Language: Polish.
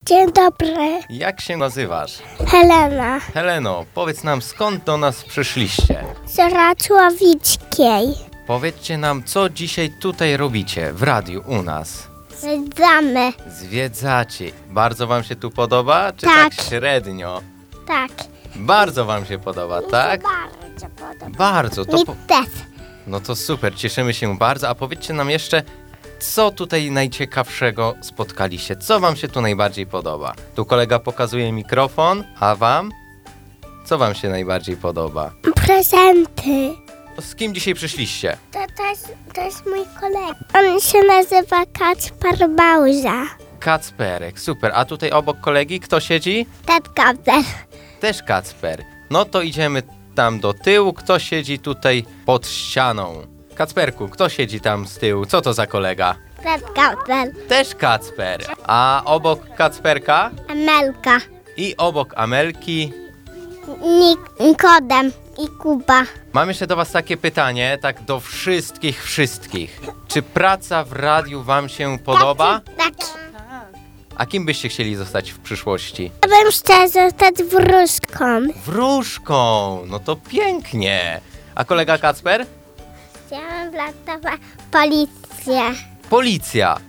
Dzień dobry. Jak się nazywasz? Helena Heleno, powiedz nam, skąd do nas przyszliście? z Racławickiej. Powiedzcie nam, co dzisiaj tutaj robicie w radiu u nas? Zwiedzamy. Zwiedzacie. Bardzo wam się tu podoba, czy Tak. tak średnio? Tak. Bardzo wam się podoba, tak? Bardzo podoba. Bardzo. Mi też. No to super, cieszymy się bardzo. A powiedzcie nam jeszcze, co tutaj najciekawszego spotkaliście? Co wam się tu najbardziej podoba? Tu kolega pokazuje mikrofon, a wam? Co wam się najbardziej podoba? Prezenty. Z kim dzisiaj przyszliście? To jest mój kolega. On się nazywa Kacper Bauza. Kacperek, super. A tutaj obok kolegi kto siedzi? Kacper. Też Kacper. No to idziemy tam do tyłu. Kto siedzi tutaj pod ścianą? Kacperku, kto siedzi tam z tyłu? Co to za kolega? Kacper. Też Kacper. A obok Kacperka Amelka. i obok Amelki Nikodem i Kuba. mam jeszcze do was takie pytanie, tak do wszystkich. Czy praca w radiu wam się podoba? Tak. A kim byście chcieli zostać w przyszłości? Ja bym chciała zostać wróżką. Wróżką! No to pięknie! A kolega Kacper? Chciałam ratować policję. Policja!